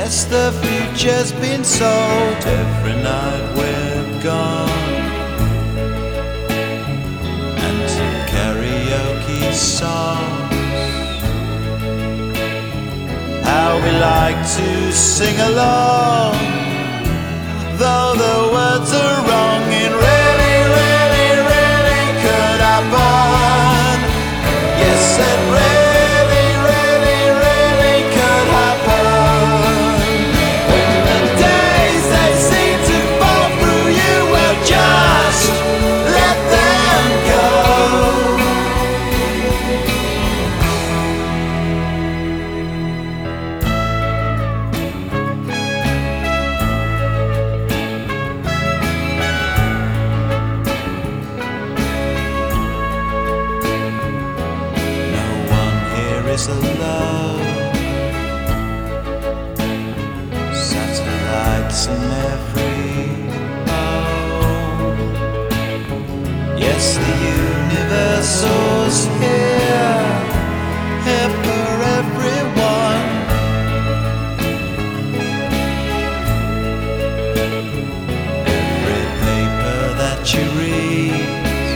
Yes, the future's been sold every night we're gone. And some karaoke songs, how we like to sing along, though the words are wrong. It really, really, really could happen. Yes, it really, really, really could happen. When the days they seem to fall through you, well, just let them go. Is alone, satellites in every home. Yes, the universe was here, here for everyone. Every paper that you read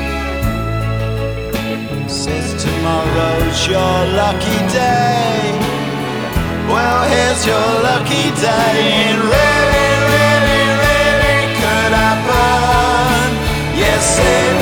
says tomorrow's your lucky day. Well, here's your lucky day. It really, really, really could happen. Yes, it